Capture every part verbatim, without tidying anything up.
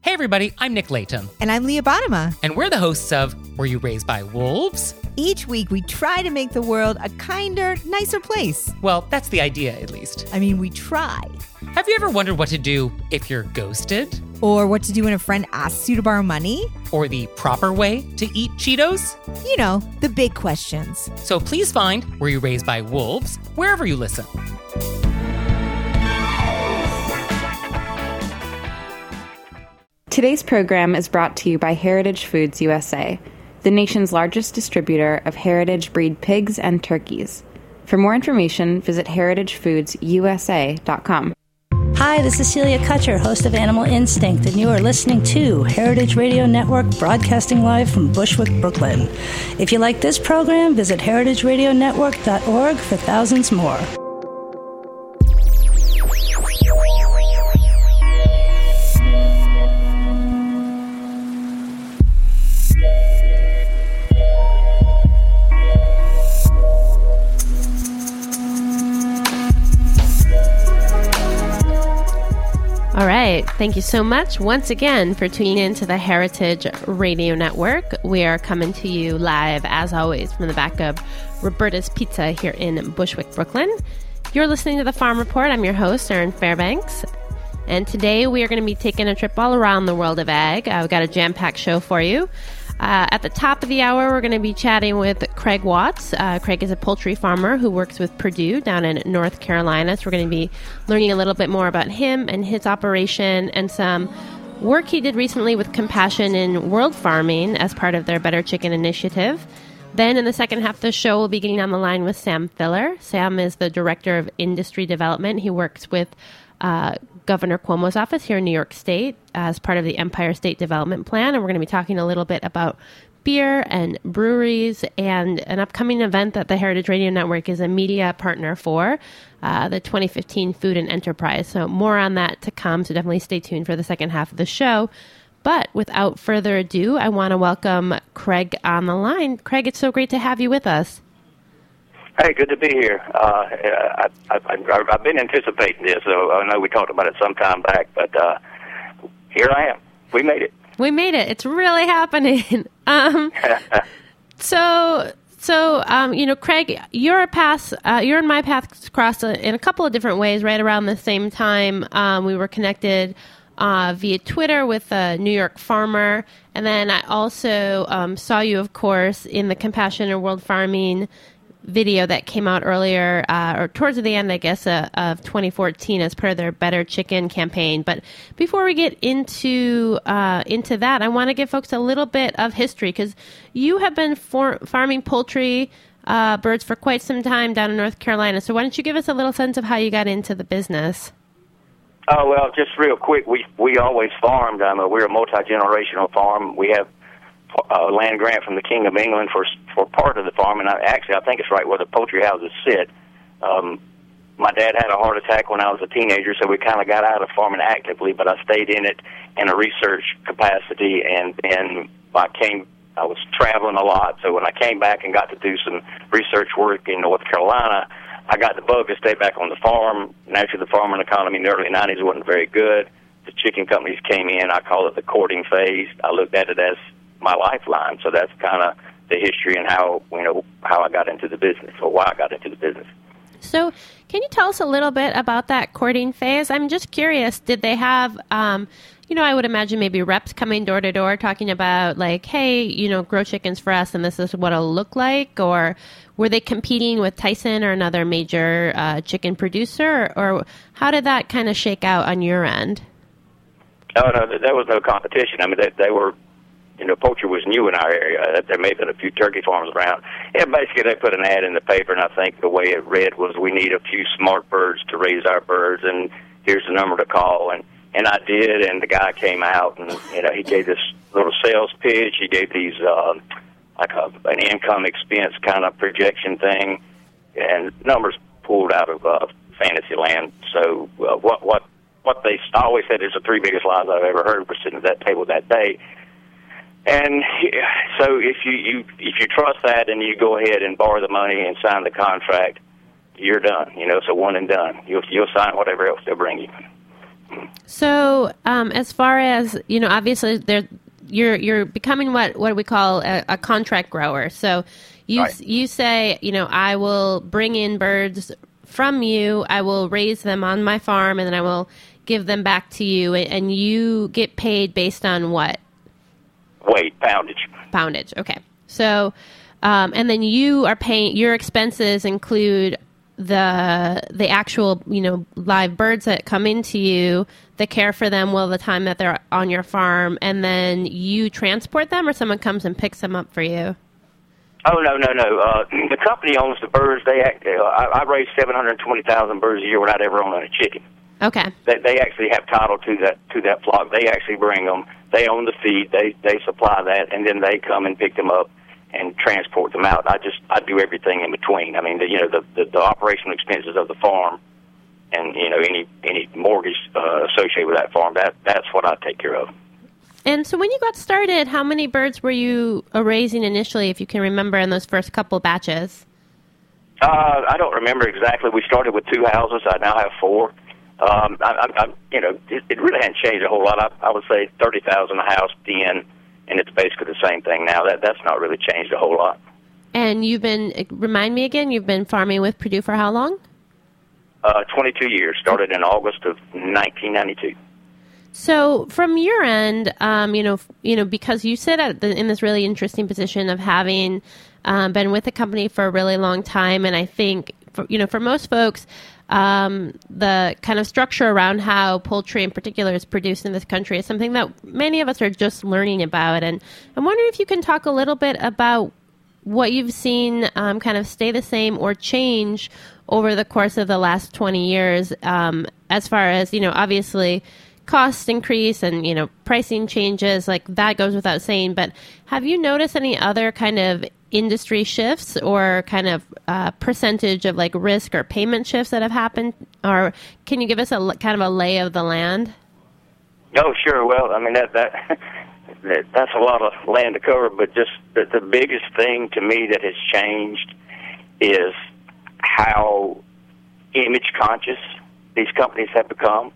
Hey everybody, I'm Nick Layton. And I'm Leah Bottima. And we're the hosts of Were You Raised by Wolves? Each week we try to make the world a kinder, nicer place. Well, that's the idea, at least. I mean, we try. Have you ever wondered what to do if you're ghosted? Or what to do when a friend asks you to borrow money? Or the proper way to eat Cheetos? You know, the big questions. So please find Were You Raised by Wolves wherever you listen. Today's program is brought to you by Heritage Foods U S A, the nation's largest distributor of heritage breed pigs and turkeys. For more information, visit heritage foods u s a dot com. Hi, this is Celia Kutcher, host of Animal Instinct, and you are listening to Heritage Radio Network, broadcasting live from Bushwick, Brooklyn. If you like this program, visit heritage radio network dot org for thousands more. All right. Thank you so much once again for tuning in to the Heritage Radio Network. We are coming to you live, as always, from the back of Roberta's Pizza here in Bushwick, Brooklyn. You're listening to The Farm Report. I'm your host, Erin Fairbanks. And today we are going to be taking a trip all around the world of ag. Uh, we've got a jam-packed show for you. Uh, at the top of the hour, we're going to be chatting with Craig Watts. Uh, Craig is a poultry farmer who works with Purdue down in North Carolina. So we're going to be learning a little bit more about him and his operation and some work he did recently with Compassion in World Farming as part of their Better Chicken initiative. Then in the second half of the show, we'll be getting on the line with Sam Filler. Sam is the Director of Industry Development. He works with uh, Governor Cuomo's office here in New York State as part of the Empire State Development Plan. And we're going to be talking a little bit about beer and breweries and an upcoming event that the Heritage Radio Network is a media partner for, uh, the twenty fifteen Food and Enterprise. So more on that to come. So definitely stay tuned for the second half of the show. But without further ado, I want to welcome Craig on the line. Craig, it's so great to have you with us. Hey, good to be here. Uh, I, I, I, I've been anticipating this, so I know we talked about it some time back, but uh, here I am. We made it. We made it. It's really happening. um, so, so um, you know, Craig, your paths, uh, your and my paths crossed in a couple of different ways. Right around the same time, um, we were connected uh, via Twitter with a New York farmer, and then I also um, saw you, of course, in the Compassion in World Farming video that came out earlier, uh, or towards the end, I guess, uh, of twenty fourteen as part of their Better Chicken campaign. But before we get into uh, into that, I want to give folks a little bit of history, because you have been for- farming poultry uh, birds for quite some time down in North Carolina. So why don't you give us a little sense of how you got into the business? Oh, well, just real quick, we we always farmed. Um, we're a multi-generational farm. We have Uh, land grant from the King of England for for part of the farm, and I, actually I think it's right where the poultry houses sit. Um, my dad had a heart attack when I was a teenager, so we kind of got out of farming actively, but I stayed in it in a research capacity, and then I came, I was traveling a lot, so when I came back and got to do some research work in North Carolina, I got the bug to stay back on the farm. Naturally, the farming economy in the early nineties wasn't very good. The chicken companies came in. I call it the courting phase. I looked at it as my lifeline. So that's kind of the history and how, you know, how I got into the business, or why I got into the business. So can you tell us a little bit about that courting phase? I'm just curious, did they have, um, you know, I would imagine maybe reps coming door to door talking about like, hey, you know, grow chickens for us and this is what it'll look like? Or were they competing with Tyson or another major uh, chicken producer? Or, or how did that kind of shake out on your end? Oh, no, there was no competition. I mean, they, they were, you know, poultry was new in our area. There may have been a few turkey farms around. Yeah, basically they put an ad in the paper, and I think the way it read was, we need a few smart birds to raise our birds, and here's the number to call. And, and I did, and the guy came out, and, you know, he gave this little sales pitch. He gave these, uh, like a, an income expense kind of projection thing, and numbers pulled out of uh, fantasy land. So uh, what, what, what they always said is the three biggest lies I've ever heard were sitting at that table that day. And so if you, you if you trust that and you go ahead and borrow the money and sign the contract, you're done. You know, it's a one and done. You'll you'll sign whatever else they'll bring you. So, um, as far as, you know, obviously there, you're you're becoming what what we call a, a contract grower. So, you Right. you say, you know, I will bring in birds from you, I will raise them on my farm, and then I will give them back to you, and you get paid based on what? Weight, poundage. Poundage. Okay. So, um, and then you are paying, your expenses include the the actual, you know, live birds that come into you, the care for them while the time that they're on your farm, and then you transport them, or someone comes and picks them up for you? Oh, no, no, no. Uh, the company owns the birds. They act, uh, I, I raise seven hundred twenty thousand birds a year without ever owning a chicken. Okay. They, they actually have title to that to that flock. They actually bring them. They own the feed. They they supply that, and then they come and pick them up and transport them out. I just I do everything in between. I mean, the, you know, the, the the operational expenses of the farm, and you know any any mortgage uh, associated with that farm. That that's what I take care of. And so when you got started, how many birds were you uh, raising initially, if you can remember, in those first couple batches? Uh, I don't remember exactly. We started with two houses. I now have four. Um, I, I, I, you know, it, it really hadn't changed a whole lot. I, I would say thirty thousand a house, den, and it's basically the same thing now. That that's not really changed a whole lot. And you've been, remind me again, you've been farming with Purdue for how long? Uh, twenty-two years. Started in August of nineteen ninety-two. So from your end, um, you know, you know, because you sit at the, in this really interesting position of having um, been with the company for a really long time, and I think, for, you know, for most folks, um, the kind of structure around how poultry in particular is produced in this country is something that many of us are just learning about. And I'm wondering if you can talk a little bit about what you've seen um, kind of stay the same or change over the course of the last twenty years, um, as far as, you know, obviously costs increase and, you know, pricing changes, like that goes without saying. But have you noticed any other kind of industry shifts or kind of uh, percentage of like risk or payment shifts that have happened? Or can you give us a kind of a lay of the land? Oh, sure. Well, I mean, that that, that that's a lot of land to cover, but just the, the biggest thing to me that has changed is how image conscious these companies have become.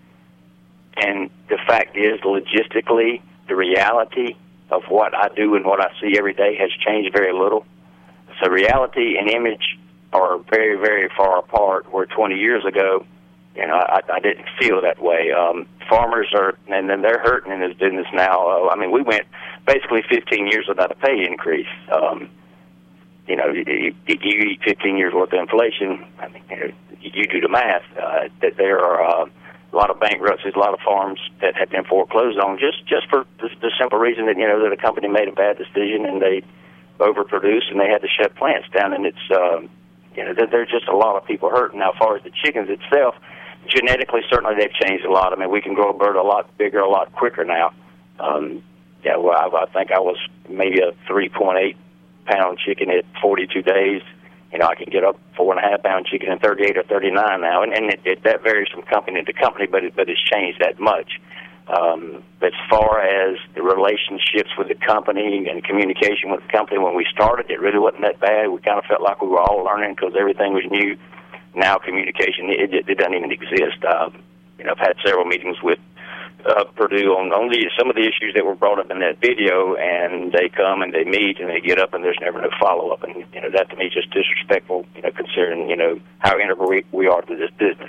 And the fact is, logistically, the reality of what I do and what I see every day has changed very little. So reality and image are very, very far apart, where twenty years ago, you know, I, I didn't feel that way. Um, farmers are, and then they're hurting in this business now. Uh, I mean, we went basically fifteen years without a pay increase. Um, you know, you, you, you eat fifteen years worth of inflation. I mean, you know, you do the math. Uh, that there are uh, a lot of bankruptcies, a lot of farms that have been foreclosed on just just for the, the simple reason that, you know, that a company made a bad decision and they overproduced and they had to shut plants down. And it's, um, you know, there, there's just a lot of people hurting. Now, as far as the chickens itself, genetically, certainly they've changed a lot. I mean, we can grow a bird a lot bigger, a lot quicker now. Um, yeah, well, I, I think I was maybe a three point eight pound chicken at forty-two days. You know, I can get up four and a half pound chicken in thirty-eight or thirty-nine now, and, and it, it, that varies from company to company, but it, but it's changed that much. Um, as far as the relationships with the company and communication with the company, when we started, it really wasn't that bad. We kind of felt like we were all learning because everything was new. Now communication, it, it, it doesn't even exist. Um, you know, I've had several meetings with uh, Purdue on, on the, some of the issues that were brought up in that video, and they come and they meet and they get up and there's never no follow-up. And, you know, that to me is just disrespectful, you know, considering, you know, how integral we, we are to this business.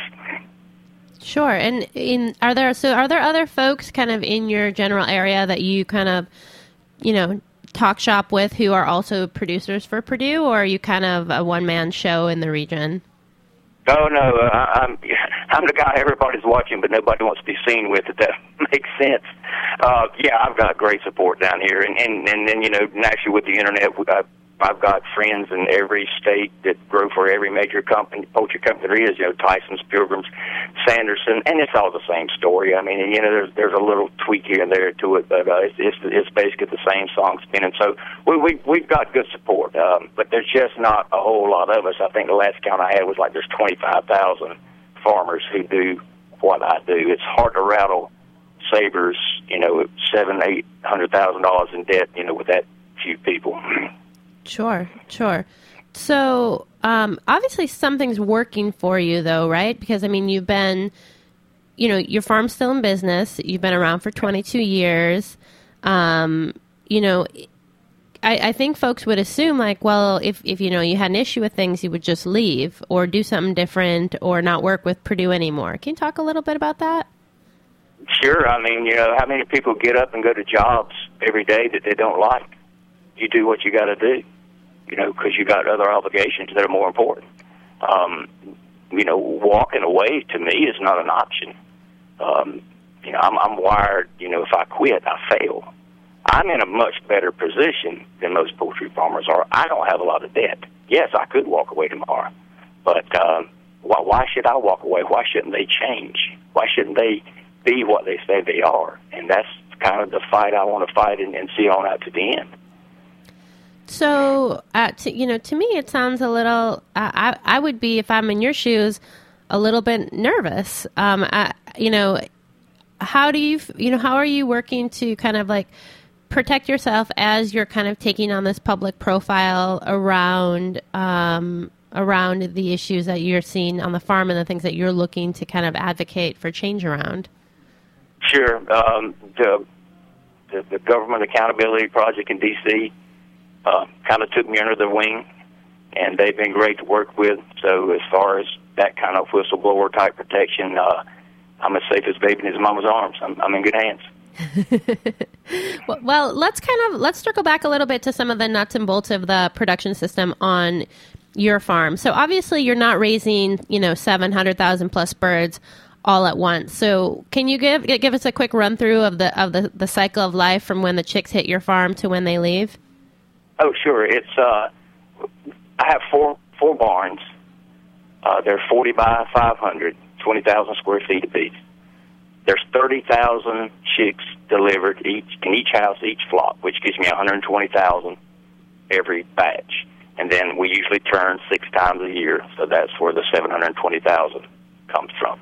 Sure. And in are there so are there other folks kind of in your general area that you kind of, you know, talk shop with who are also producers for Purdue, or are you kind of a one-man show in the region? No, no, uh, I'm I'm the guy everybody's watching, but nobody wants to be seen with. If that makes sense. Uh, yeah, I've got great support down here, and and and then, you know, naturally with the internet, I've, I've got friends in every state that grow for every major company, poultry company there is. You know, Tyson's, Pilgrims, Sanderson, and it's all the same story. I mean, you know, there's there's a little tweak here and there to it, but uh, it's, it's it's basically the same song spinning. So we we we've got good support, um, but there's just not a whole lot of us. I think the last count I had was like there's twenty-five thousand farmers who do what I do. It's hard to rattle Sabres, you know, seven, eight hundred thousand dollars in debt, you know, with that few people. Sure, sure. So um, obviously something's working for you, though, right? Because I mean, you've been you know, your farm's still in business. You've been around for twenty-two years. Um, you know, I, I think folks would assume like, well, if, if, you know, you had an issue with things, you would just leave or do something different or not work with Purdue anymore. Can you talk a little bit about that? Sure. I mean, you know, how many people get up and go to jobs every day that they don't like? You do what you got to do, you know, because you got other obligations that are more important. Um, you know, walking away to me is not an option. Um, you know, I'm, I'm wired, you know, if I quit, I fail. I'm in a much better position than most poultry farmers are. I don't have a lot of debt. Yes, I could walk away tomorrow, but um, why, why should I walk away? Why shouldn't they change? Why shouldn't they be what they say they are? And that's kind of the fight I want to fight and, and see on out to the end. So, uh, to, you know, to me, it sounds a little, uh, I, I would be, if I'm in your shoes, a little bit nervous. Um, I, you know, how do you, you know, how are you working to kind of like protect yourself as you're kind of taking on this public profile around, um, around the issues that you're seeing on the farm and the things that you're looking to kind of advocate for change around? Sure. Um, the, the, the Government Accountability Project in D C uh, kind of took me under their wing, and they've been great to work with. So as far as that kind of whistleblower type protection, uh, I'm as safe as a baby in his mama's arms. I'm, I'm in good hands. well, well, let's kind of let's circle back a little bit to some of the nuts and bolts of the production system on your farm. So obviously, you're not raising, you know, seven hundred thousand plus birds all at once. So can you give give us a quick run through of the of the, the cycle of life from when the chicks hit your farm to when they leave? Oh, sure. It's uh, I have four four barns. Uh, they're forty by five hundred, twenty thousand square feet apiece. There's thirty thousand chicks delivered each in each house, each flock, which gives me one hundred twenty thousand every batch. And then we usually turn six times a year, so that's where the seven hundred twenty thousand comes from.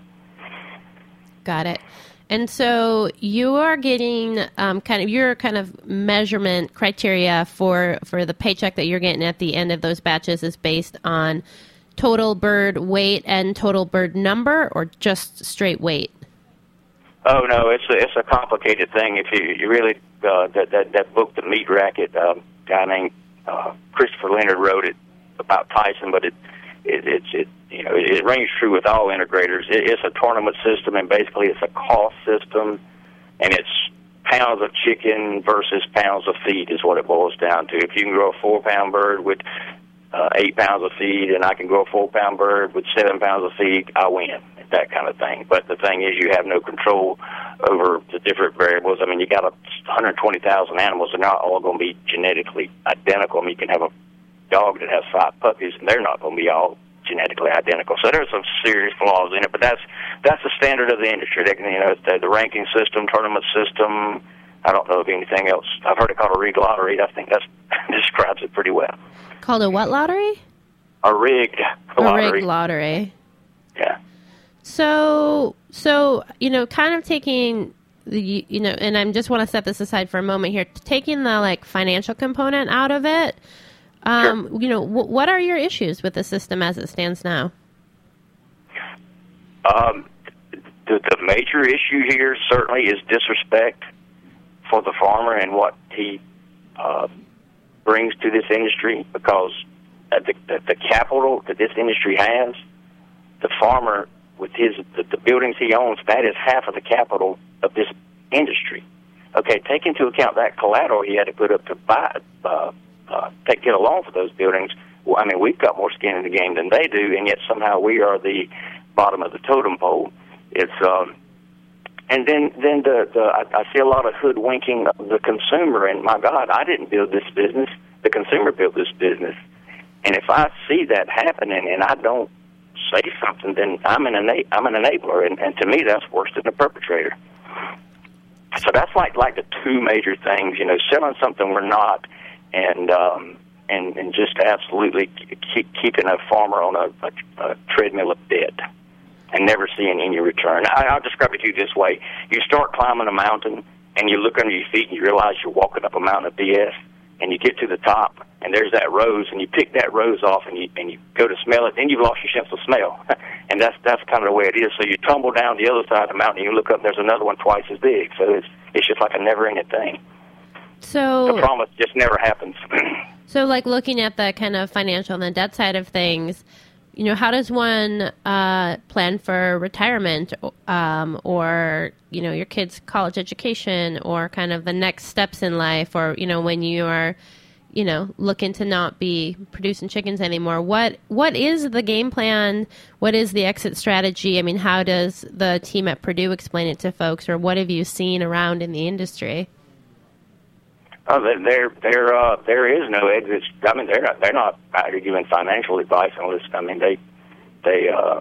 Got it. And so you are getting um, kind of your kind of measurement criteria for, for the paycheck that you're getting at the end of those batches is based on total bird weight and total bird number, or just straight weight? Oh no, it's a, it's a complicated thing. If you you really uh, that that that book, The Meat Racket, um, guy named uh, Christopher Leonard wrote it about Tyson, but it it it's it you know it, it rings true with all integrators. It, it's a tournament system, and basically it's a cost system, and it's pounds of chicken versus pounds of feed is what it boils down to. If you can grow a four pound bird with uh, eight pounds of feed, and I can grow a four pound bird with seven pounds of feed, I win. That kind of thing. But the thing is, you have no control over the different variables. I mean, you got one hundred twenty thousand animals. They're not all going to be genetically identical. I mean, you can have a dog that has five puppies, and they're not going to be all genetically identical. So there's some serious flaws in it. But that's that's the standard of the industry. They can, you know, the, the ranking system, tournament system. I don't know of anything else. I've heard it called a rigged lottery. I think that describes it pretty well. Called a what lottery? A rigged a lottery. A rigged lottery. Yeah. So, so you know, kind of taking the, you know, and I just want to set this aside for a moment here, taking the like financial component out of it. Um, sure. You know, w- what are your issues with the system as it stands now? Um, the, the major issue here certainly is disrespect for the farmer and what he uh, brings to this industry, because the, the, the capital that this industry has, the farmer, with his the, the buildings he owns, that is half of the capital of this industry. Okay, take into account that collateral he had to put up to buy, uh, uh, take get a loan for those buildings. Well, I mean, we've got more skin in the game than they do, and yet somehow we are the bottom of the totem pole. It's um, and then then the, the I, I see a lot of hoodwinking of the consumer. And my God, I didn't build this business; the consumer built this business. And if I see that happening, and I don't say something, then I'm an ena- I'm an enabler, and, and to me that's worse than a perpetrator. So that's like like the two major things, you know, selling something we're not, and um, and and just absolutely keep, keeping a farmer on a, a, a treadmill of debt and never seeing any return. I, I'll describe it to you this way: you start climbing a mountain, and you look under your feet, and you realize you're walking up a mountain of B S, and you get to the top, and there's that rose, and you pick that rose off, and you and you go to smell it, then you've lost your sense of smell. and that's that's kind of the way it is. So you tumble down the other side of the mountain, and you look up, and there's another one twice as big. So it's it's just like a never-ending thing. So the promise just never happens. So, like, looking at the kind of financial and the debt side of things, you know, how does one uh, plan for retirement um, or, you know, your kid's college education or kind of the next steps in life, or, you know, when you are, you know, looking to not be producing chickens anymore? What What is the game plan? What is the exit strategy? I mean, how does the team at Purdue explain it to folks, or what have you seen around in the industry? Oh, there, there, uh, there is no exit. I mean, they're not, they're not giving financial advice on this. I mean, they, they, uh,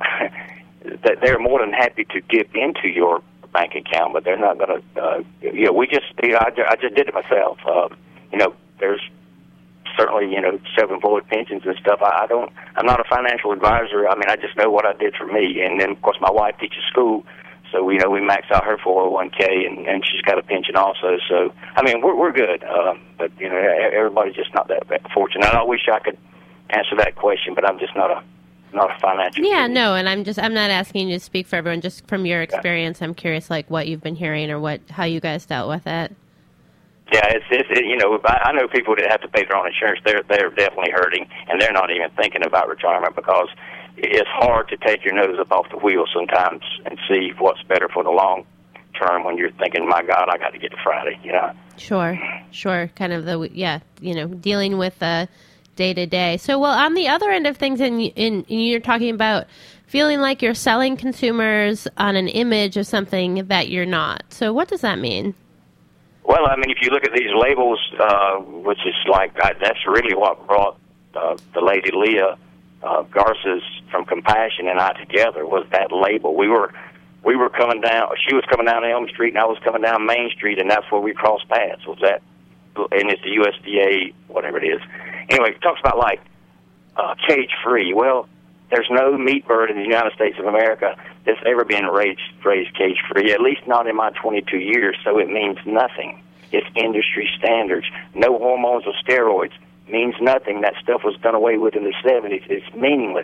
they're more than happy to dip into your bank account, but they're not going to. Uh, you know, we just, you know, I, I just did it myself. Uh, you know, there's certainly, you know, self-employed pensions and stuff. I, I don't. I'm not a financial advisor. I mean, I just know what I did for me, and then of course my wife teaches school. So, you know, we max out her four oh one k, and, and she's got a pension also. So, I mean, we're we're good. Uh, but, you know, everybody's just not that fortunate. I wish I could answer that question, but I'm just not a not a financial Yeah, person. no, and I'm just I'm not asking you to speak for everyone. Just from your experience, yeah. I'm curious, like, what you've been hearing or what how you guys dealt with it. Yeah, it's, it's it, you know, I, I know people that have to pay their own insurance. They're they're definitely hurting, and they're not even thinking about retirement because it's hard to take your nose up off the wheel sometimes and see what's better for the long term when you're thinking, my God, I got to get to Friday, you know? Sure, sure. Kind of the, yeah, you know, dealing with the day-to-day. So, well, on the other end of things, and in, in, you're talking about feeling like you're selling consumers on an image of something that you're not. So what does that mean? Well, I mean, if you look at these labels, uh, which is like, I, that's really what brought uh, the lady Leah Uh, Garces from Compassion and I together, was that label. We were we were coming down, she was coming down Elm Street and I was coming down Main Street, and that's where we crossed paths, was that, and it's the U S D A, whatever it is. Anyway, it talks about like uh, cage-free. Well, there's no meat bird in the United States of America that's ever been raised, raised cage-free, at least not in my twenty-two years, so it means nothing. It's industry standards. No hormones or steroids. Means nothing. That stuff was done away with in the seventies. It's meaningless.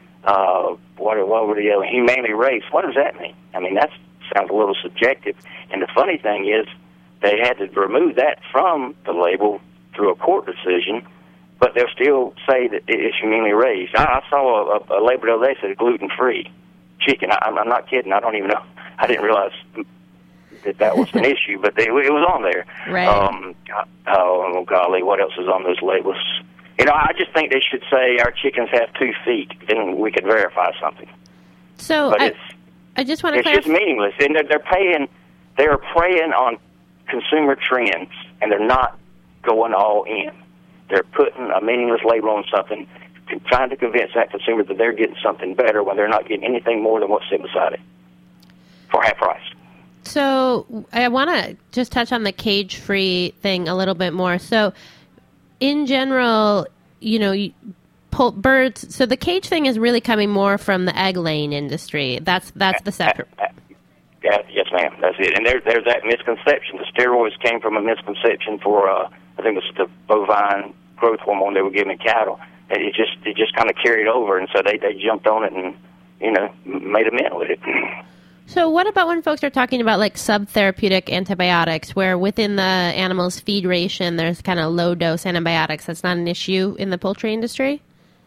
Uh, what, what were the other? Humanely raised. What does that mean? I mean, that sounds a little subjective. And the funny thing is, they had to remove that from the label through a court decision, but they'll still say that it's humanely raised. I, I saw a, a, a label the other day that said gluten-free chicken. I, I'm not kidding. I don't even know. I didn't realize that that was an issue, but they, it was on there. Right. Um, oh, golly, what else is on those labels? You know, I just think they should say our chickens have two feet, then we could verify something. So but I, it's, I just want to it's clarify. just meaningless, and they're, they're paying, they're preying on consumer trends, and they're not going all in. They're putting a meaningless label on something, trying to convince that consumer that they're getting something better when they're not getting anything more than what's sitting beside it for half price. So I want to just touch on the cage-free thing a little bit more. So in general, you know, you pull birds. So the cage thing is really coming more from the egg-laying industry. That's that's the separate. Uh, uh, yeah, yes, ma'am. That's it. And there, there's that misconception. The steroids came from a misconception for, uh, I think it was the bovine growth hormone they were giving cattle. And it just it just kind of carried over, and so they, they jumped on it and, you know, made a mint with it. So what about when folks are talking about like subtherapeutic antibiotics, where within the animal's feed ration there's kind of low-dose antibiotics? That's not an issue in the poultry industry?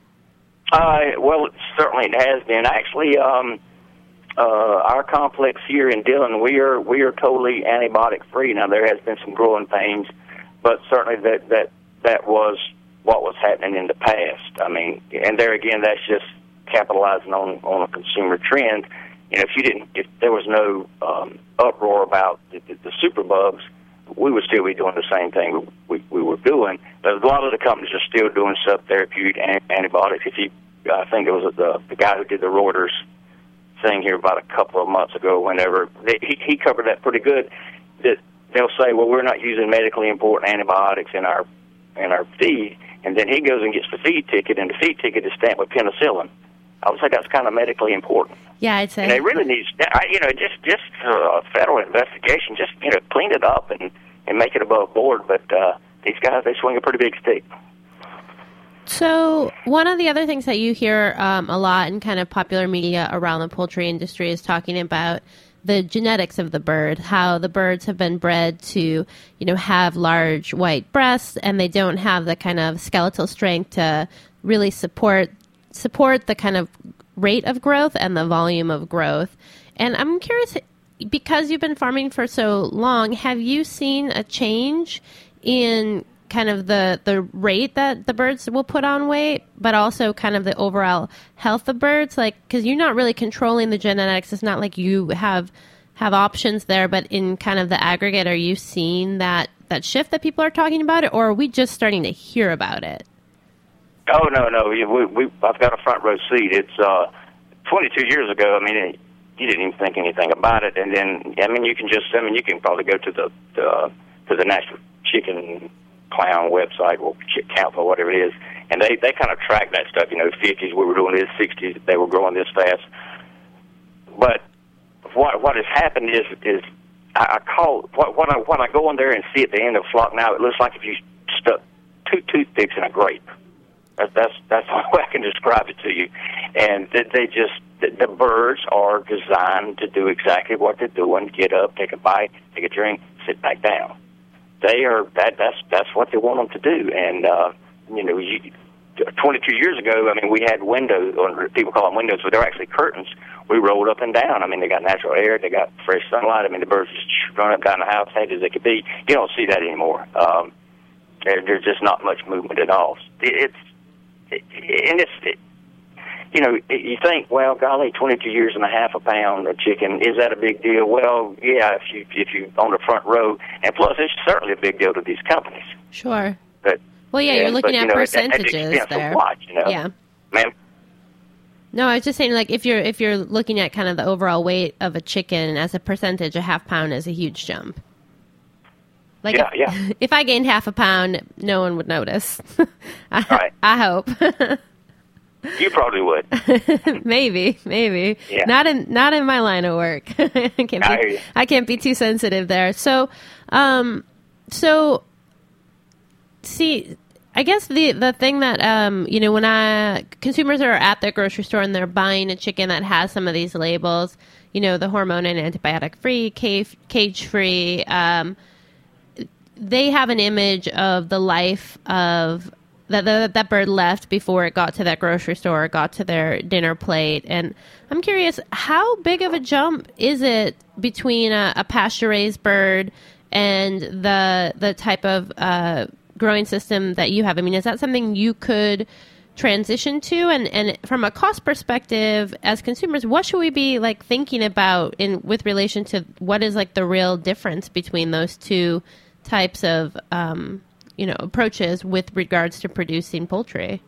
Uh, well, it certainly it has been. Actually, um, uh, our complex here in Dillon, we are we are totally antibiotic-free. Now, there has been some growing pains, but certainly that, that, that was what was happening in the past. I mean, and there again, that's just capitalizing on, on a consumer trend. You know, if you didn't, if there was no um, uproar about the, the, the superbugs, we would still be doing the same thing we, we were doing. But a lot of the companies are still doing subtherapeutic antibiotics. If you, I think it was the, the guy who did the Reuters thing here about a couple of months ago, whenever they, he, he covered that pretty good. That they'll say, well, we're not using medically important antibiotics in our in our feed, and then he goes and gets the feed ticket, and the feed ticket is stamped with penicillin. I would say that's kind of medically important. Yeah, I'd say. And they really need, you know, just just a federal investigation, just, you know, clean it up and, and make it above board. But uh, these guys, they swing a pretty big stick. So one of the other things that you hear um, a lot in kind of popular media around the poultry industry is talking about the genetics of the bird, how the birds have been bred to, you know, have large white breasts, and they don't have the kind of skeletal strength to really support support the kind of rate of growth and the volume of growth. And I'm curious, because you've been farming for so long, have you seen a change in kind of the, the rate that the birds will put on weight, but also kind of the overall health of birds? Like, because you're not really controlling the genetics. It's not like you have have options there, but in kind of the aggregate, are you seeing that, that shift that people are talking about it, or are we just starting to hear about it? Oh, no, no. We, we, I've got a front row seat. It's uh, twenty-two years ago. I mean, it, you didn't even think anything about it. And then, I mean, you can just, I mean, you can probably go to the, the to the National Chicken Clown website or Chick Council or whatever it is, and they, they kind of track that stuff. You know, fifties we were doing this, sixties they were growing this fast. But what what has happened is is I, I call what what I when I go in there and see at the end of flock now, it looks like if you stuck two toothpicks in a grape. That's that's that's the way I can describe it to you. And they, they just the, the birds are designed to do exactly what they're doing: get up, take a bite, take a drink, sit back down. They are that that's that's what they want them to do. And uh, you know, you, twenty-two years ago, I mean, we had windows, or people call them windows, but they're actually curtains. We rolled up and down. I mean, they got natural air, they got fresh sunlight. I mean, the birds just run up down the house, happy as they could be. You don't see that anymore. Um, there, there's just not much movement at all. It, it's it, and it's. It, You know, you think, well, golly, twenty-two years and a half a pound of chicken, is that a big deal? Well, yeah, if you if you on the front row, and plus it's certainly a big deal to these companies. Sure. But well, yeah, and, you're looking but, at you know, percentages at, at the expense there. Of what, you know? Yeah. Ma'am? No, I was just saying, like, if you're if you're looking at kind of the overall weight of a chicken as a percentage, a half pound is a huge jump. Like, yeah, if, yeah. if I gained half a pound, no one would notice. I, right. I hope. You probably would. maybe, maybe. Yeah. Not in not in my line of work. I can't I be, hear you. I can't be too sensitive there. So, um, so see, I guess the the thing that um, you know, when I consumers are at the grocery store and they're buying a chicken that has some of these labels, you know, the hormone and antibiotic free, cage free, um, they have an image of the life of that that that bird left before it got to that grocery store, or got to their dinner plate. And I'm curious, how big of a jump is it between a, a pasture-raised bird and the the type of uh, growing system that you have? I mean, is that something you could transition to? And, and from a cost perspective, as consumers, what should we be like thinking about in with relation to what is like the real difference between those two types of um, you know, approaches with regards to producing poultry?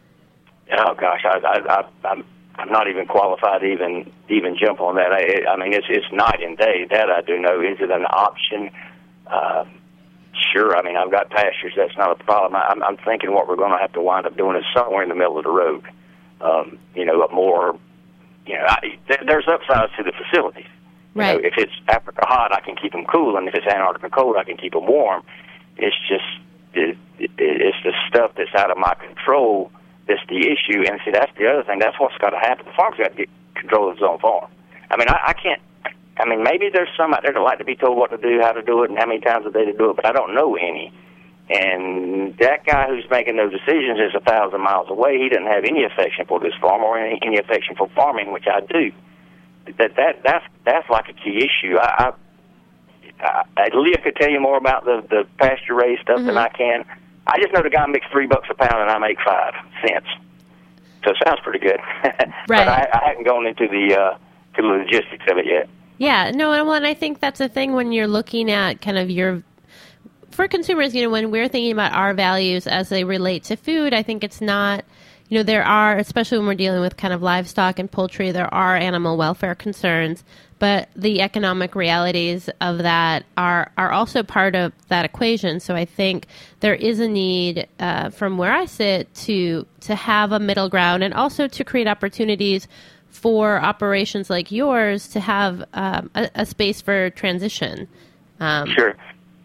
Oh gosh, I, I, I, I'm I'm not even qualified to even even jump on that. I, I mean, it's it's night and day. That I do know. Is it an option? Uh, sure. I mean, I've got pastures. That's not a problem. I, I'm, I'm thinking what we're going to have to wind up doing is somewhere in the middle of the road. Um, you know, a more, you know, I, th- there's upsides to the facilities. Right. You know, if it's Africa hot, I can keep them cool, and if it's Antarctica cold, I can keep them warm. It's just It, it, it's the stuff that's out of my control that's the issue. And see, that's the other thing. That's what's got to happen. The farmer's got to get control of his own farm. I mean, I, I can't. I mean, maybe there's some out there that like to be told what to do, how to do it, and how many times a day to do it. But I don't know any. And that guy who's making those decisions is a thousand miles away. He doesn't have any affection for this farm or any, any affection for farming, which I do. That that that's that's like a key issue. I. I Uh, Leah could tell you more about the, the pasture-raised stuff mm-hmm. than I can. I just know the guy makes three bucks a pound and I make five cents. So it sounds pretty good. Right. But I, I haven't gone into the, uh, to the logistics of it yet. Yeah, no, and, well, and I think that's the thing when you're looking at kind of your, for consumers, you know, when we're thinking about our values as they relate to food, I think it's not, you know, there are, especially when we're dealing with kind of livestock and poultry, there are animal welfare concerns. But the economic realities of that are, are also part of that equation. So I think there is a need, uh, from where I sit, to to have a middle ground, and also to create opportunities for operations like yours to have um, a, a space for transition. Um, sure.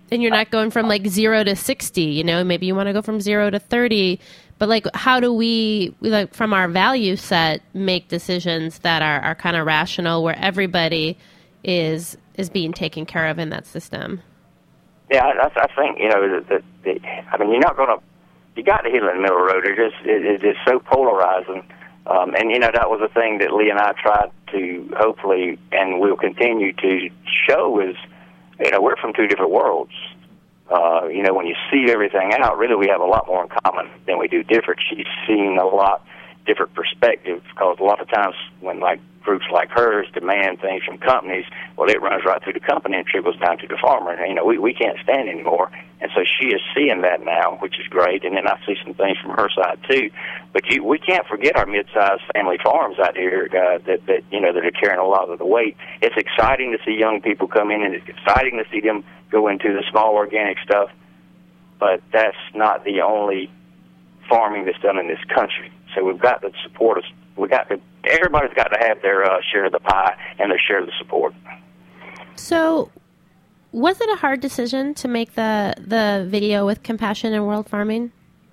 and you're not going from like zero to sixty, you know, maybe you want to go from zero to thirty, but like, how do we, like, from our value set, make decisions that are, are kind of rational, where everybody is is being taken care of in that system? Yeah, I, I think, you know, that, that, I mean, you're not going to, you got to hit it in the middle of the road. It just, it, it's just so polarizing. Um, and, you know, that was the thing that Lee and I tried to hopefully, and will continue to show is, you know, we're from two different worlds. Uh, you know, when you see everything out, really we have a lot more in common than we do different. She's seen a lot different perspectives, because a lot of times when, like, groups like hers demand things from companies, well, it runs right through the company and trickles down to the farmer. And, you know, we, we can't stand anymore. And so she is seeing that now, which is great. And then I see some things from her side, too. But you, we can't forget our mid-sized family farms out here uh, that, that, you know, that are carrying a lot of the weight. It's exciting to see young people come in, and it's exciting to see them go into the small organic stuff. But that's not the only farming that's done in this country. So we've got to support us. We got to. Everybody's got to have their uh, share of the pie and their share of the support. So, was it a hard decision to make the the video with Compassion in World Farming?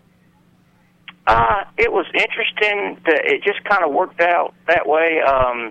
Uh, it was interesting. To, it just kind of worked out that way. Um,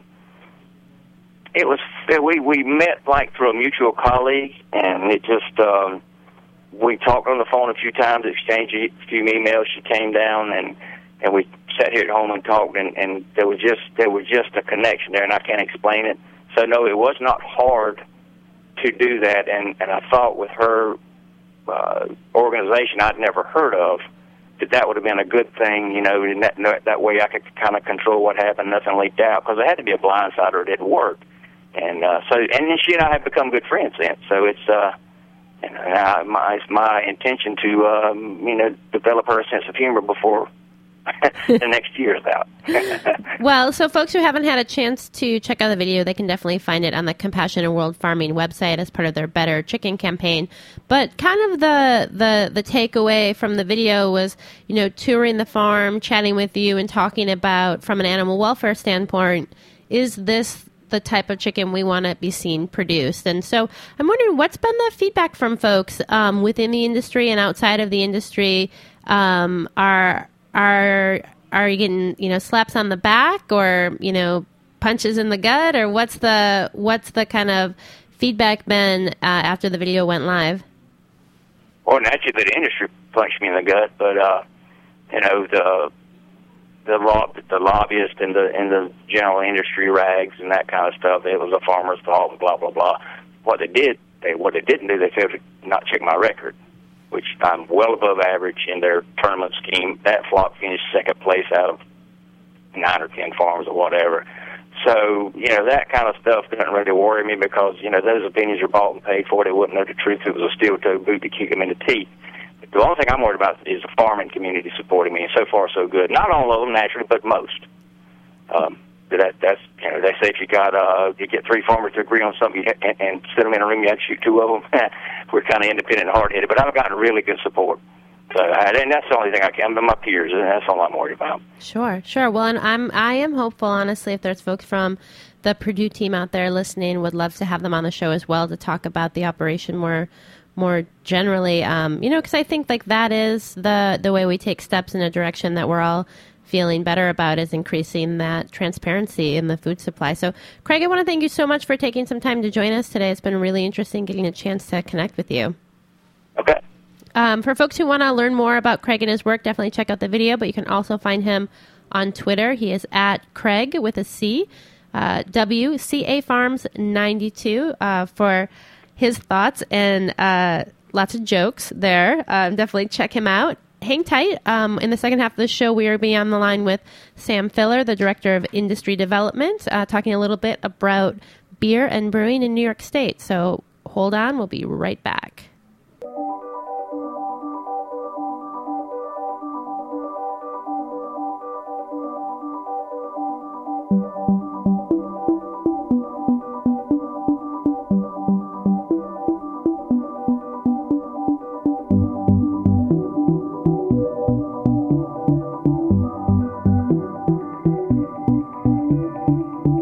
it was we we met like through a mutual colleague, and it just um, we talked on the phone a few times, exchanged a few emails. She came down and. And we sat here at home and talked, and, and there was just there was just a connection there, and I can't explain it. So no, it was not hard to do that, and, and I thought with her uh, organization I'd never heard of, that that would have been a good thing, you know, and that that way I could kind of control what happened, nothing leaked out, because there had to be a blindside or it didn't work. And uh, so, and then she and I have become good friends since. So it's uh, and I, my it's my intention to um, you know develop her sense of humor before the next year is out. Well, so folks who haven't had a chance to check out the video, they can definitely find it on the Compassion in World Farming website as part of their Better Chicken campaign. But kind of the, the, the takeaway from the video was, you know, touring the farm, chatting with you, and talking about, from an animal welfare standpoint, is this the type of chicken we want to be seen produced? And so I'm wondering, what's been the feedback from folks um, within the industry and outside of the industry? Um, are Are are you getting, you know, slaps on the back, or, you know, punches in the gut, or what's the what's the kind of feedback been uh, after the video went live? Well, naturally, the industry punched me in the gut, but uh, you know, the the lob, the lobbyists and the and the general industry rags and that kind of stuff. It was a farmer's fault, and blah blah blah. What they did, they what they didn't do, they failed to not check my record, which I'm well above average in their tournament scheme. That flock finished second place out of nine or ten farms or whatever. So, you know, that kind of stuff doesn't really worry me, because, you know, those opinions are bought and paid for. They wouldn't know the truth if it was a steel-toed boot to kick them in the teeth. But the only thing I'm worried about is the farming community supporting me, and so far so good. Not all of them, naturally, but most. Um, that that's you know, they say if you got uh, you get three farmers to agree on something, you, and, and sit them in a room, you have to shoot two of them. We're kind of independent and hard-headed, but I've gotten really good support. So, and that's the only thing I can. But my peers, and that's all I'm worried about. Sure, sure. Well, and I'm I am hopeful, honestly, if there's folks from the Purdue team out there listening, would love to have them on the show as well to talk about the operation more more generally. Um, you know, because I think like that is the the way we take steps in a direction that we're all feeling better about, is increasing that transparency in the food supply. So, Craig, I want to thank you so much for taking some time to join us today. It's been really interesting getting a chance to connect with you. Okay. Um, for folks who want to learn more about Craig and his work, definitely check out the video, but you can also find him on Twitter. He is at Craig with a C, uh, W C A Farms ninety-two uh, for his thoughts and uh, lots of jokes there. Um, definitely check him out. Hang tight. Um, in the second half of the show, we are being on the line with Sam Filler, the Director of Industry Development, uh, talking a little bit about beer and brewing in New York State. So hold on. We'll be right back.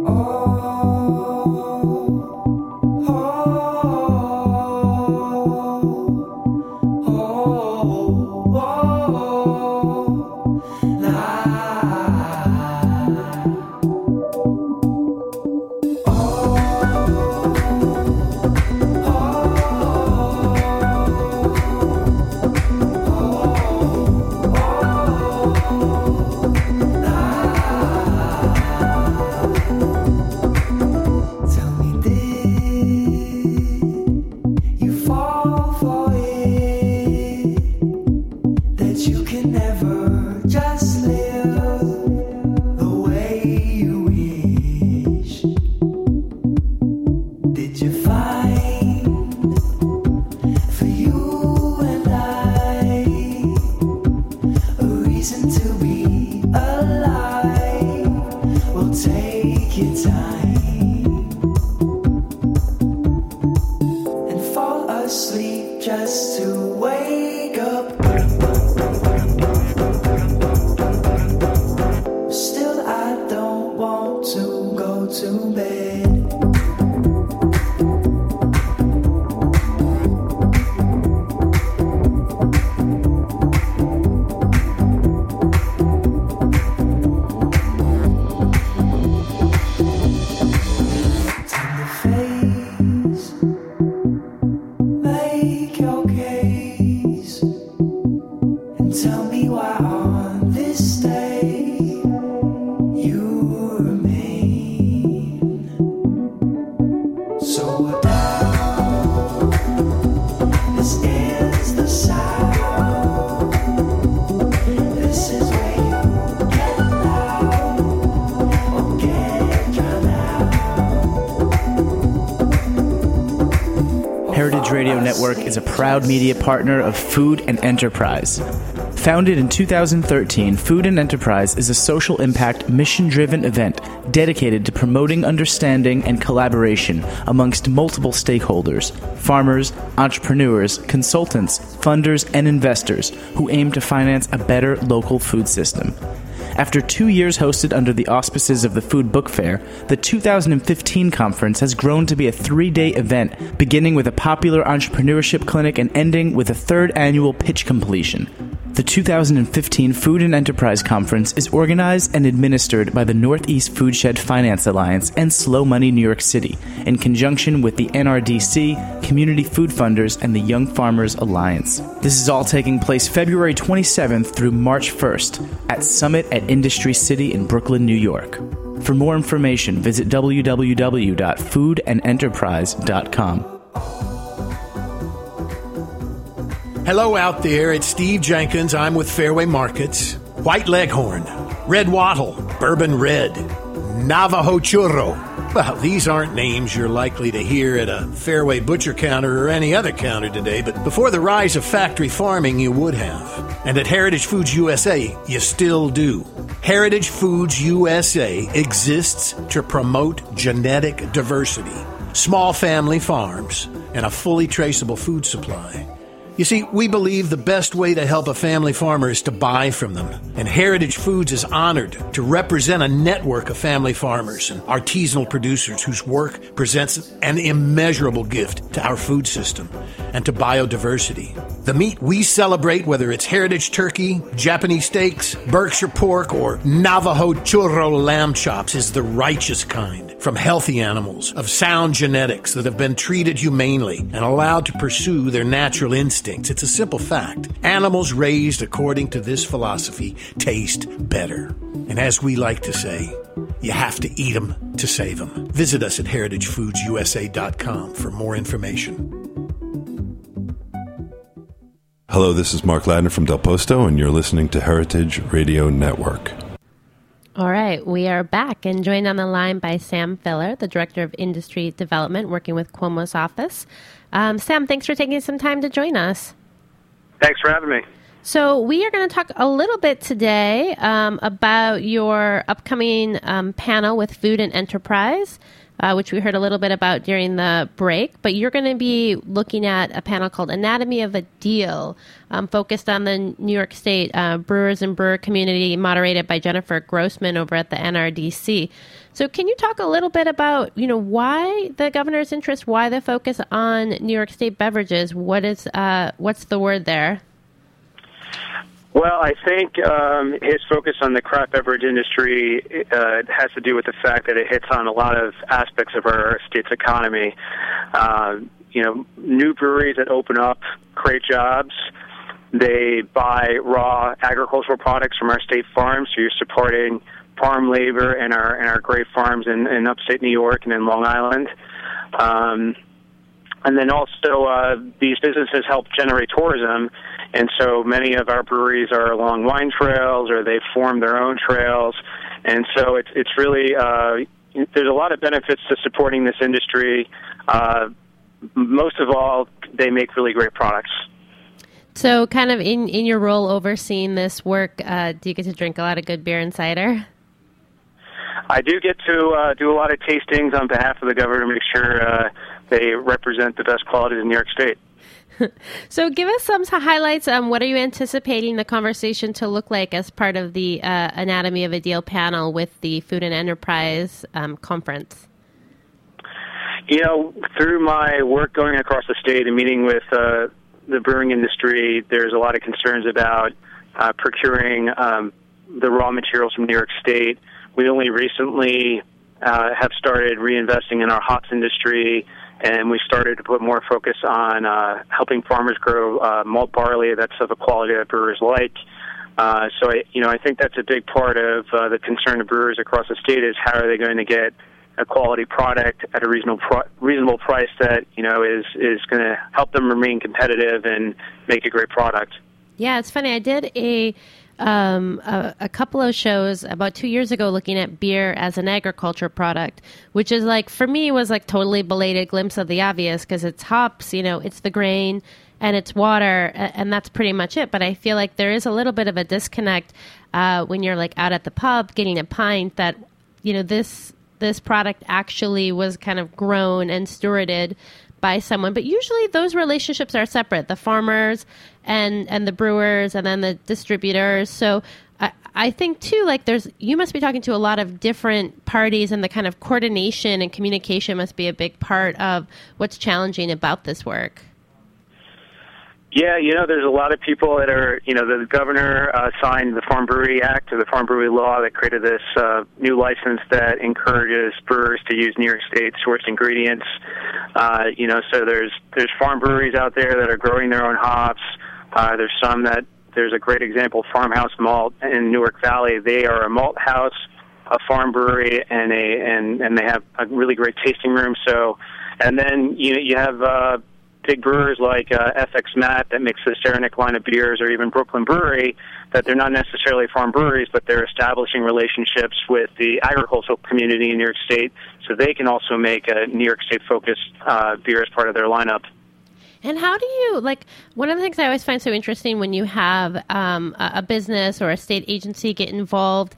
Oh, to wake up. Still, I don't want to go to bed. Heritage Radio Network is a proud media partner of Food and Enterprise. Founded in two thousand thirteen, Food and Enterprise is a social impact, mission-driven event dedicated to promoting understanding and collaboration amongst multiple stakeholders, farmers, entrepreneurs, consultants, funders, and investors who aim to finance a better local food system. After two years hosted under the auspices of the Food Book Fair, the two thousand fifteen conference has grown to be a three-day event, beginning with a popular entrepreneurship clinic and ending with a third annual pitch completion. The two thousand fifteen Food and Enterprise Conference is organized and administered by the Northeast Foodshed Finance Alliance and Slow Money New York City, in conjunction with the N R D C, Community Food Funders, and the Young Farmers Alliance. This is all taking place February twenty-seventh through March first at Summit at Industry City in Brooklyn, New York. For more information, visit w w w dot food and enterprise dot com. Hello out there, it's Steve Jenkins. I'm with Fairway Markets. White Leghorn, Red Wattle, Bourbon Red, Navajo Churro. Well, these aren't names you're likely to hear at a Fairway butcher counter or any other counter today, but before the rise of factory farming, you would have. And at Heritage Foods U S A, you still do. Heritage Foods U S A exists to promote genetic diversity, small family farms, and a fully traceable food supply. You see, we believe the best way to help a family farmer is to buy from them. And Heritage Foods is honored to represent a network of family farmers and artisanal producers whose work presents an immeasurable gift to our food system and to biodiversity. The meat we celebrate, whether it's heritage turkey, Japanese steaks, Berkshire pork, or Navajo churro lamb chops, is the righteous kind from healthy animals of sound genetics that have been treated humanely and allowed to pursue their natural instincts. It's a simple fact. Animals raised according to this philosophy taste better. And as we like to say, you have to eat them to save them. Visit us at heritage foods u s a dot com for more information. Hello, this is Mark Ladner from Del Posto, and you're listening to Heritage Radio Network. All right, we are back and joined on the line by Sam Filler, the Director of Industry Development, working with Cuomo's office. Um, Sam, thanks for taking some time to join us. Thanks for having me. So we are going to talk a little bit today um, about your upcoming um, panel with Food and Enterprise, uh, which we heard a little bit about during the break. But you're going to be looking at a panel called Anatomy of a Deal, um, focused on the New York State uh, brewers and brewer community, moderated by Jennifer Grossman over at the N R D C. So can you talk a little bit about, you know, why the governor's interest, why the focus on New York State beverages? What is, uh, what's the word there? Well, I think um, his focus on the craft beverage industry uh, has to do with the fact that it hits on a lot of aspects of our state's economy. Uh, you know, new breweries that open up create jobs. They buy raw agricultural products from our state farms, so you're supporting farm labor and our and our great farms in, in upstate New York and in Long Island. Um, and then also uh, these businesses help generate tourism. And so many of our breweries are along wine trails, or they form their own trails. And so it's it's really, uh, there's a lot of benefits to supporting this industry. Uh, most of all, they make really great products. So kind of in, in your role overseeing this work, uh, do you get to drink a lot of good beer and cider? I do get to uh, do a lot of tastings on behalf of the governor to make sure uh, they represent the best qualities in New York State. So give us some highlights. Um, what are you anticipating the conversation to look like as part of the uh, Anatomy of a Deal panel with the Food and Enterprise um, Conference? You know, through my work going across the state and meeting with uh, the brewing industry, there's a lot of concerns about uh, procuring um, the raw materials from New York State. We only recently uh, have started reinvesting in our hops industry, and we started to put more focus on uh, helping farmers grow uh, malt barley that's of a quality that brewers like. Uh, so, I, you know, I think that's a big part of uh, the concern of brewers across the state is how are they going to get a quality product at a reasonable pro- reasonable price that, you know, is, is going to help them remain competitive and make a great product. Yeah, it's funny. I did a... Um, a, a couple of shows about two years ago looking at beer as an agriculture product, which is like, for me, was like totally belated glimpse of the obvious because it's hops, you know, it's the grain and it's water, and, and that's pretty much it. But I feel like there is a little bit of a disconnect uh, when you're like out at the pub getting a pint that, you know, this this product actually was kind of grown and stewarded by someone. But usually those relationships are separate, the farmers and and the brewers and then the distributors. So I, I think too, like there's, you must be talking to a lot of different parties, and the kind of coordination and communication must be a big part of what's challenging about this work. Yeah, you know, there's a lot of people that are, you know, the governor uh, signed the Farm Brewery Act, or the Farm Brewery Law, that created this uh, new license that encourages brewers to use New York State sourced ingredients. Uh, you know, so there's there's farm breweries out there that are growing their own hops. Uh, there's some that, there's a great example, Farmhouse Malt in Newark Valley. They are a malt house, a farm brewery, and a and, and they have a really great tasting room. So, and then you know, you have uh, big brewers like uh, F X Matt that makes the Saranac line of beers, or even Brooklyn Brewery, that they're not necessarily farm breweries, but they're establishing relationships with the agricultural community in New York State, so they can also make a New York State-focused uh, beer as part of their lineup. And how do you, like, one of the things I always find so interesting when you have um, a, a business or a state agency get involved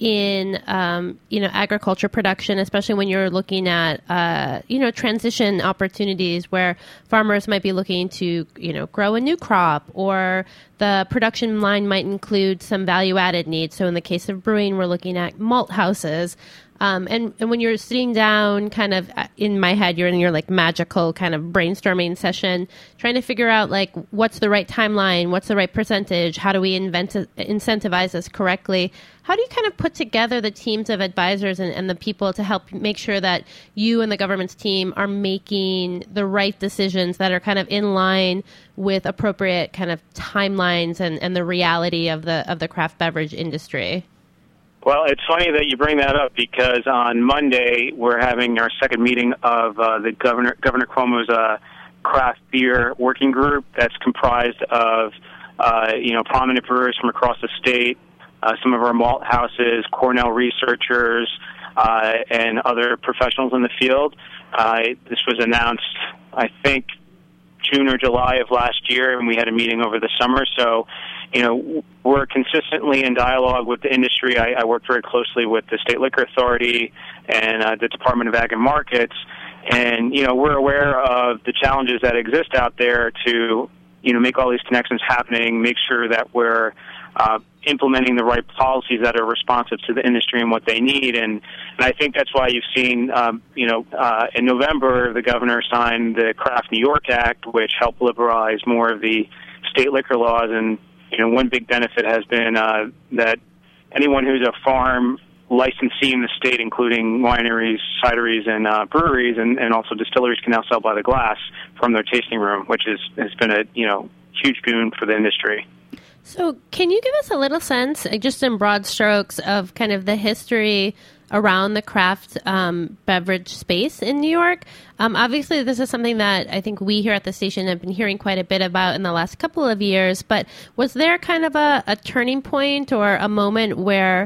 in, um, you know, agriculture production, especially when you're looking at, uh, you know, transition opportunities where farmers might be looking to, you know, grow a new crop, or the production line might include some value-added needs. So in the case of brewing, we're looking at malt houses. Um, and, and when you're sitting down kind of in my head, you're in your like magical kind of brainstorming session, trying to figure out like what's the right timeline, what's the right percentage, how do we invent, incentivize this correctly? How do you kind of put together the teams of advisors and, and the people to help make sure that you and the government's team are making the right decisions that are kind of in line with appropriate kind of timelines and, and the reality of the of the craft beverage industry? Well, it's funny that you bring that up, because on Monday we're having our second meeting of uh, the Governor Governor Cuomo's uh, craft beer working group. That's comprised of uh, you know prominent brewers from across the state, uh, some of our malt houses, Cornell researchers, uh, and other professionals in the field. Uh, this was announced, I think, June or July of last year, and we had a meeting over the summer. So, you know, we're consistently in dialogue with the industry. I, I work very closely with the State Liquor Authority and uh, the Department of Ag and Markets, and, you know, we're aware of the challenges that exist out there to, you know, make all these connections happening, make sure that we're uh, implementing the right policies that are responsive to the industry and what they need. And, and I think that's why you've seen, um, you know, uh, in November, the governor signed the Craft New York Act, which helped liberalize more of the state liquor laws. And, you know, one big benefit has been uh, that anyone who's a farm licensee in the state, including wineries, cideries, and uh, breweries, and, and also distilleries, can now sell by the glass from their tasting room, which is, has been a, you know, huge boon for the industry. So can you give us a little sense, just in broad strokes, of kind of the history around the craft um, beverage space in New York? Um, obviously, this is something that I think we here at the station have been hearing quite a bit about in the last couple of years, but was there kind of a, a turning point or a moment where,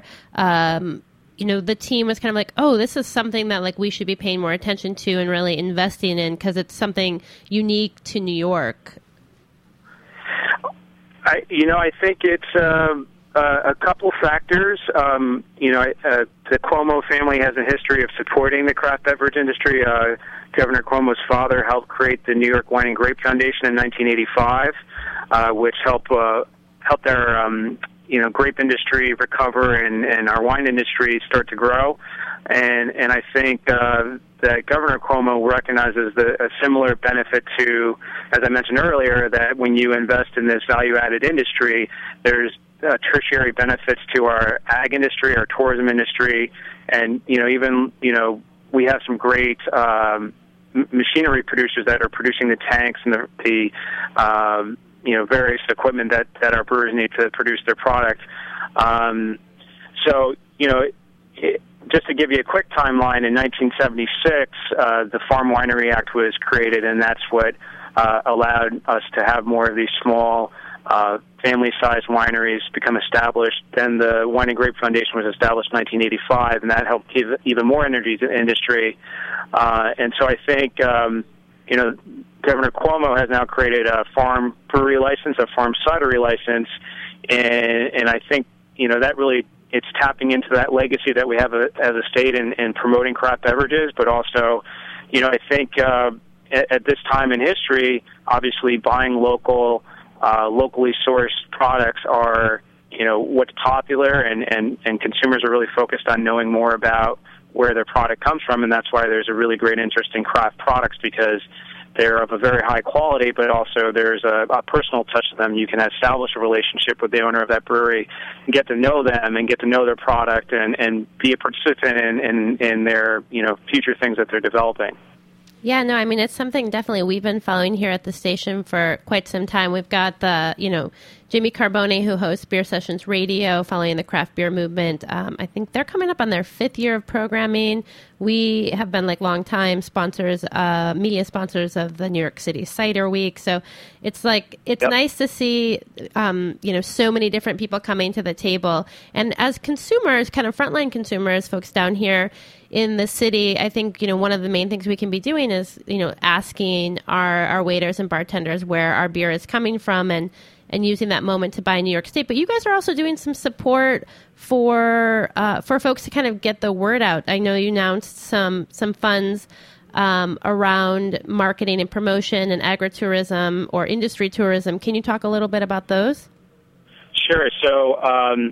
um, you know, the team was kind of like, oh, this is something that like we should be paying more attention to and really investing in because it's something unique to New York? I, you know, I think it's uh, uh, a couple factors. Um, you know, uh, the Cuomo family has a history of supporting the craft beverage industry. Uh, Governor Cuomo's father helped create the New York Wine and Grape Foundation in nineteen eighty-five, uh, which helped uh, helped our um, you know grape industry recover and, and our wine industry start to grow. And and I think uh, that Governor Cuomo recognizes the, a similar benefit to, as I mentioned earlier, that when you invest in this value-added industry, there's uh, tertiary benefits to our ag industry, our tourism industry, and you know even you know we have some great um, m- machinery producers that are producing the tanks and the, the um, you know various equipment that, that our brewers need to produce their product. Um, so you know. It, Just to give you a quick timeline, in nineteen seventy-six, uh, the Farm Winery Act was created, and that's what uh, allowed us to have more of these small, uh, family-sized wineries become established. Then the Wine and Grape Foundation was established in nineteen eighty-five, and that helped give even more energy to the industry. Uh, and so I think, um, you know, Governor Cuomo has now created a farm brewery license, a farm cidery license, and, and I think, you know, that really it's tapping into that legacy that we have a, as a state in, in promoting craft beverages, but also, you know, I think uh, at, at this time in history, obviously buying local, uh, locally sourced products are, you know, what's popular, and, and, and consumers are really focused on knowing more about where their product comes from, and that's why there's a really great interest in craft products, because they're of a very high quality, but also there's a, a personal touch to them. You can establish a relationship with the owner of that brewery and get to know them and get to know their product and, and be a participant in, in, in their, you know, future things that they're developing. Yeah, no, I mean, it's something definitely we've been following here at the station for quite some time. We've got the, you know, Jimmy Carbone, who hosts Beer Sessions Radio, following the craft beer movement. Um, I think they're coming up on their fifth year of programming. We have been like longtime sponsors, uh, media sponsors of the New York City Cider Week. So it's like, it's yep. nice to see, um, you know, so many different people coming to the table. And as consumers, kind of frontline consumers, folks down here in the city, I think, you know, one of the main things we can be doing is, you know, asking our, our waiters and bartenders where our beer is coming from, and, and using that moment to buy New York State. But you guys are also doing some support for uh, for folks to kind of get the word out. I know you announced some some funds um, around marketing and promotion and agritourism or industry tourism. Can you talk a little bit about those? Sure. So um,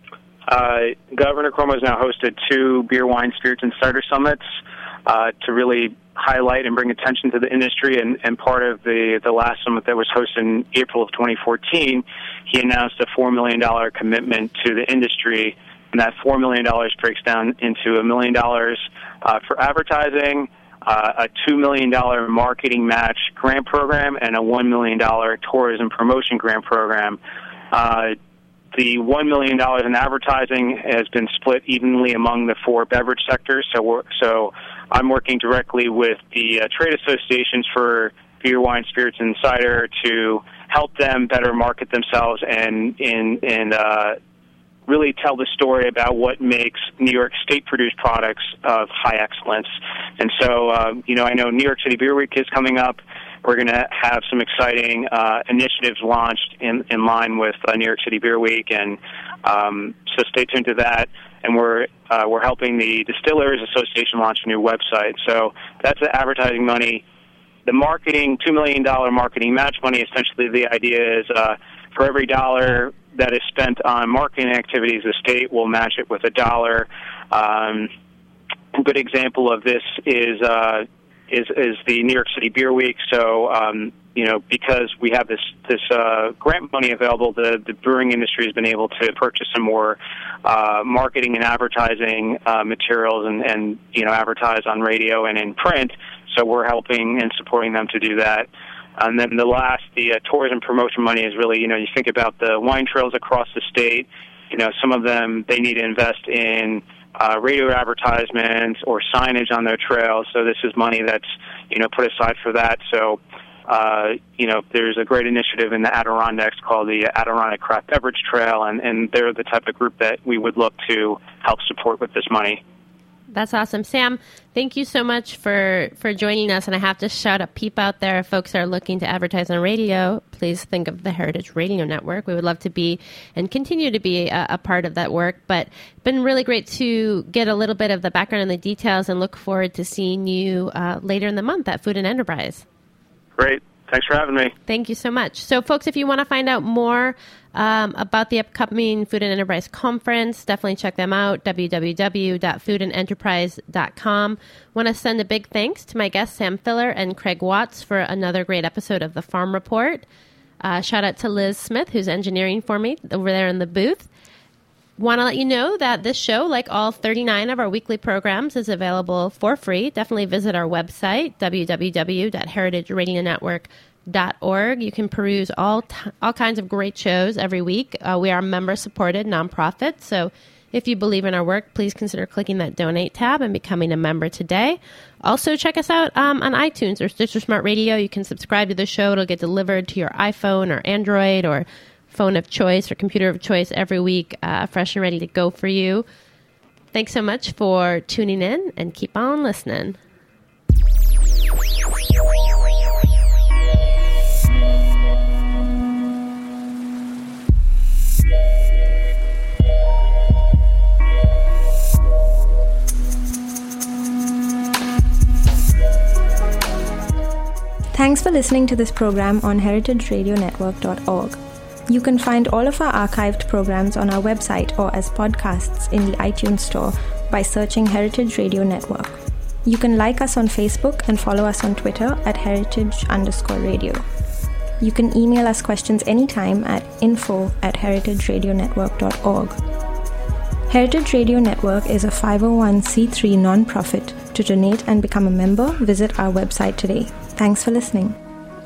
uh, Governor Cuomo has now hosted two beer, wine, spirits, and cider summits uh, to really highlight and bring attention to the industry, and, and part of the, the last summit that was hosted in April of twenty fourteen, he announced a four million dollars commitment to the industry, and that four million dollars breaks down into a million dollars uh, for advertising, uh, a two million dollars marketing match grant program, and a one million dollars tourism promotion grant program. Uh, The one million dollars in advertising has been split evenly among the four beverage sectors. So, we're, so I'm working directly with the uh, trade associations for beer, wine, spirits, and cider to help them better market themselves and and, and uh, really tell the story about what makes New York State-produced products of high excellence. And so, uh, you know, I know New York City Beer Week is coming up. We're going to have some exciting uh, initiatives launched in, in line with uh, New York City Beer Week, and um, so stay tuned to that. And we're uh, we're helping the Distillers Association launch a new website. So that's the advertising money. The marketing, two million dollars marketing match money, essentially the idea is uh, for every dollar that is spent on marketing activities, the state will match it with a dollar. Um, a good example of this is... Uh, Is, is the New York City Beer Week. So, um, you know, because we have this this uh, grant money available, the, the brewing industry has been able to purchase some more uh, marketing and advertising uh, materials and, and, you know, advertise on radio and in print. So we're helping and supporting them to do that. And then the last, the uh, tourism promotion money is really, you know, you think about the wine trails across the state. You know, some of them, they need to invest in Uh, radio advertisements or signage on their trails. So this is money that's, you know, put aside for that. So, uh, you know, there's a great initiative in the Adirondacks called the Adirondack Craft Beverage Trail, and, and they're the type of group that we would look to help support with this money. That's awesome. Sam, thank you so much for, for joining us. And I have to shout a peep out there. If folks are looking to advertise on radio, please think of the Heritage Radio Network. We would love to be and continue to be a, a part of that work. But it's been really great to get a little bit of the background and the details, and look forward to seeing you uh, later in the month at Food and Enterprise. Great. Thanks for having me. Thank you so much. So, folks, if you want to find out more um, about the upcoming Food and Enterprise Conference, definitely check them out, w w w dot food and enterprise dot com. Want to send a big thanks to my guests, Sam Filler and Craig Watts, for another great episode of The Farm Report. Uh, shout out to Liz Smith, who's engineering for me over there in the booth. Want to let you know that this show, like all thirty-nine of our weekly programs, is available for free. Definitely visit our website, w w w dot heritage radio network dot org. You can peruse all t- all kinds of great shows every week. Uh, we are a member-supported nonprofit, so if you believe in our work, please consider clicking that donate tab and becoming a member today. Also, check us out um, on iTunes or Stitcher Smart Radio. You can subscribe to the show. It'll get delivered to your iPhone or Android or phone of choice or computer of choice every week, uh, fresh and ready to go for you. Thanks so much for tuning in, and keep on listening. Thanks for listening to this program on heritage radio network dot org. You can find all of our archived programs on our website or as podcasts in the iTunes Store by searching Heritage Radio Network. You can like us on Facebook and follow us on Twitter at heritage underscore radio. You can email us questions anytime at info at heritage radio network dot org. Heritage Radio Network is a five oh one c three nonprofit. To donate and become a member, visit our website today. Thanks for listening.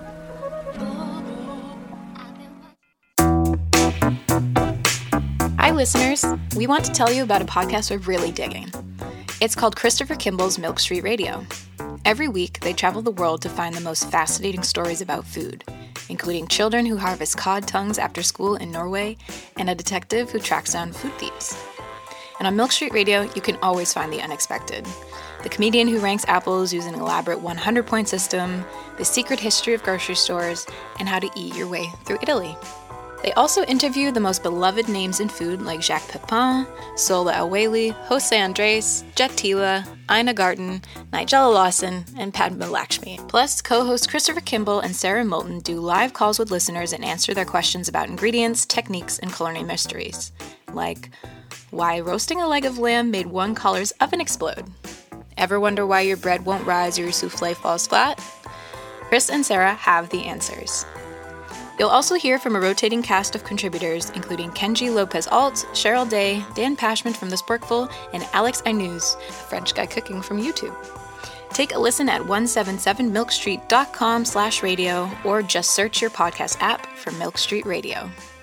Hi, listeners. We want to tell you about a podcast we're really digging. It's called Christopher Kimball's Milk Street Radio. Every week, they travel the world to find the most fascinating stories about food, including children who harvest cod tongues after school in Norway and a detective who tracks down food thieves. And on Milk Street Radio, you can always find the unexpected. The comedian who ranks apples using an elaborate one hundred point system, the secret history of grocery stores, and how to eat your way through Italy. They also interview the most beloved names in food like Jacques Pepin, Sola El-Waylly, Jose Andres, Jet Tila, Ina Garten, Nigella Lawson, and Padma Lakshmi. Plus, co-hosts Christopher Kimball and Sarah Moulton do live calls with listeners and answer their questions about ingredients, techniques, and culinary mysteries. Like, why roasting a leg of lamb made one caller's oven explode? Ever wonder why your bread won't rise or your souffle falls flat? Chris and Sarah have the answers. You'll also hear from a rotating cast of contributors, including Kenji Lopez-Alt, Cheryl Day, Dan Pashman from The Sporkful, and Alex Ainuz, a French guy cooking from YouTube. Take a listen at one seventy-seven milk street dot com slash radio or just search your podcast app for Milk Street Radio.